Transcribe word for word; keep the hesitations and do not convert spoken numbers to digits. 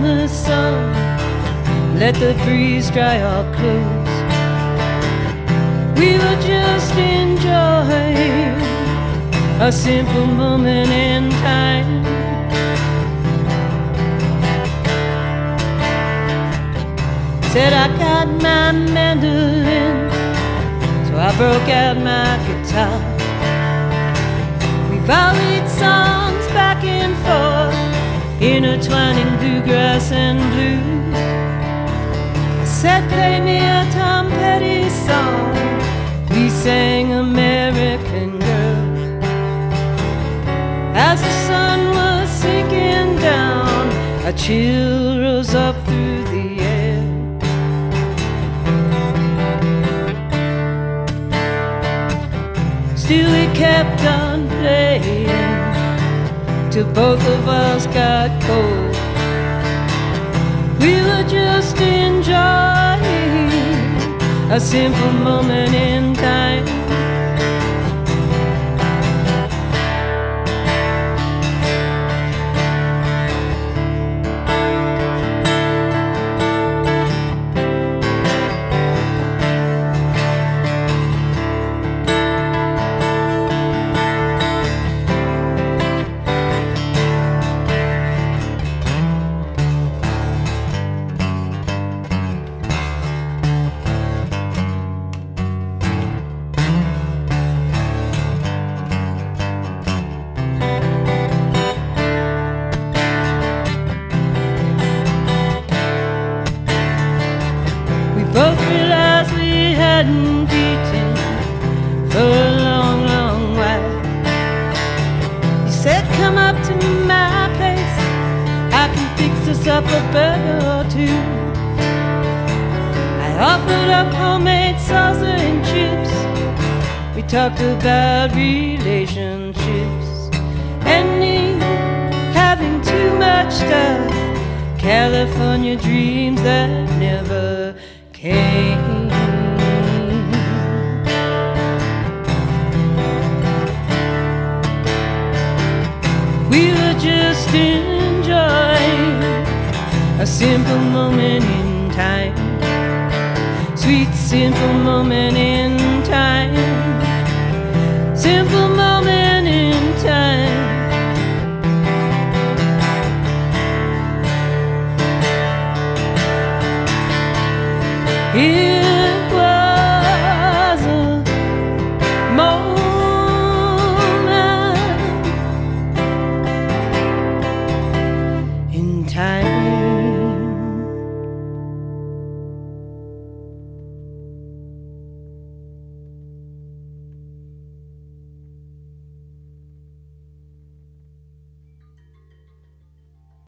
summer sun, let the breeze dry our clothes. We were just enjoying a simple moment in time. Said I got my mandolin, so I broke out my guitar. We volleyed songs back and forth, intertwining bluegrass and blues. I said, play me a Tom Petty song. We sang American Girl. As the sun was sinking down, a chill rose up through the air. Still we kept on playing till both of us got cold. We were just enjoying a simple moment in time. Both realized we hadn't eaten for a long, long while. He said, come up to my place, I can fix us up a burger or two. I offered up homemade salsa and chips. We talked about relationships, ending having too much stuff, California dreams that never came. We were just enjoying a simple moment in time, sweet simple moment in time, simple moment in time. It was a moment in time.